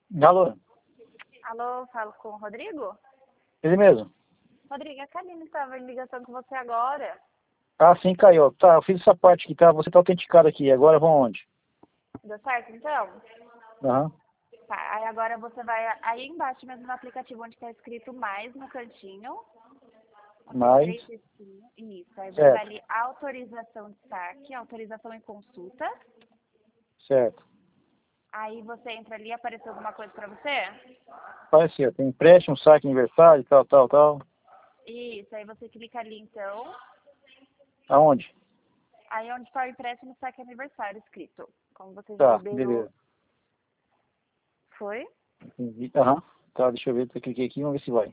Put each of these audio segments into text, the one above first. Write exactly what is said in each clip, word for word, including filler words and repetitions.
Alô? Alô, falo com o Rodrigo? Ele mesmo? Rodrigo, a Karine estava em ligação com você agora. Ah, sim, caiu. Tá, eu fiz essa parte aqui, tá? Você tá autenticado aqui. Agora vão onde? Deu certo, então? Aham. Tá, aí agora você vai aí embaixo mesmo no aplicativo onde está escrito mais no cantinho. Mais. Três textinhos. Isso, aí você Certo. vai ali autorização de saque, autorização em consulta. Certo. Aí você entra ali, apareceu alguma coisa para você? Apareceu. Tem empréstimo, saque, aniversário, tal, tal, tal. Isso, aí você clica ali então. Aonde? Aí onde está o empréstimo, saque aniversário escrito. Como você já Tá, liberou. beleza. Foi? Entendi. Aham. Tá, deixa eu ver. Eu cliquei aqui, vamos ver se vai.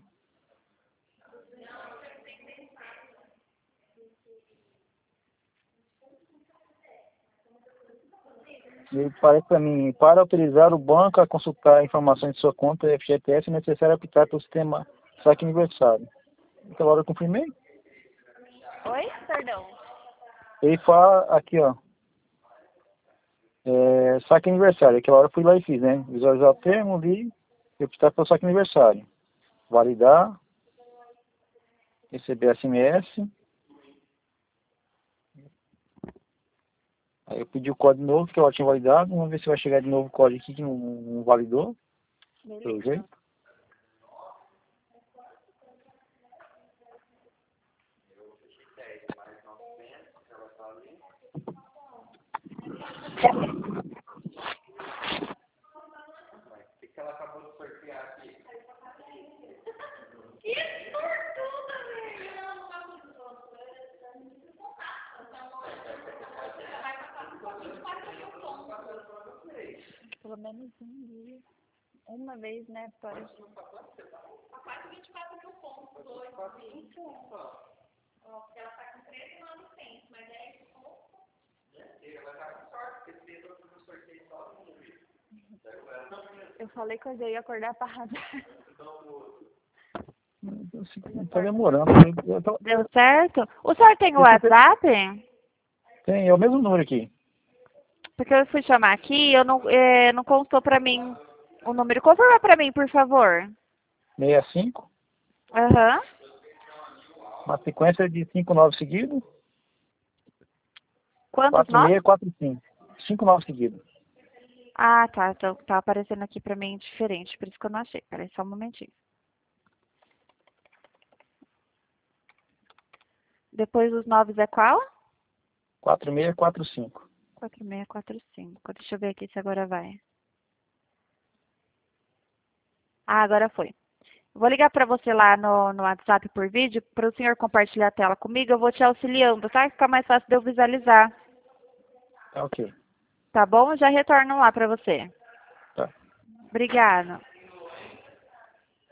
Ele parece para mim, para autorizar o banco a consultar informações de sua conta F G T S, é necessário aplicar para o sistema saque aniversário. Aquela hora eu confirmei. Oi? Perdão. Ele fala aqui, ó. É, saque aniversário. Aquela hora eu fui lá e fiz, né? Visualizar o termo, li e optar pelo saque aniversário. Validar. Receber S M S. Aí eu pedi o código novo que ela tinha validado. Vamos ver se vai chegar de novo o código aqui que não, não validou. Pelo Beleza. jeito. Pelo menos um dia. Uma vez, né? Pode. Eu falei que eu já ia acordar pra radar. Tá demorando. Eu tô- Deu certo? O senhor tem o WhatsApp? Tem, é o mesmo número aqui. Porque eu fui chamar aqui e eu não, é, não constou pra mim o número. Confirma pra mim, por favor. sessenta e cinco. Aham. Uma sequência de cinco nove seguidos. Quantos quatro nós? seis quatro cinco. cinco nove seguidos. Ah, tá. Então, tá aparecendo aqui pra mim diferente. Por isso que eu não achei. Peraí só um momentinho. Depois os noves é qual? quatro seis quatro cinco. quatro seis quatro cinco. Deixa eu ver aqui se agora vai. Ah, agora foi. Vou ligar para você lá no, no WhatsApp por vídeo, para o senhor compartilhar a tela comigo. Eu vou te auxiliando, tá? Fica mais fácil de eu visualizar. Tá ok. Tá bom? Eu já retorno lá para você. Tá. Obrigada.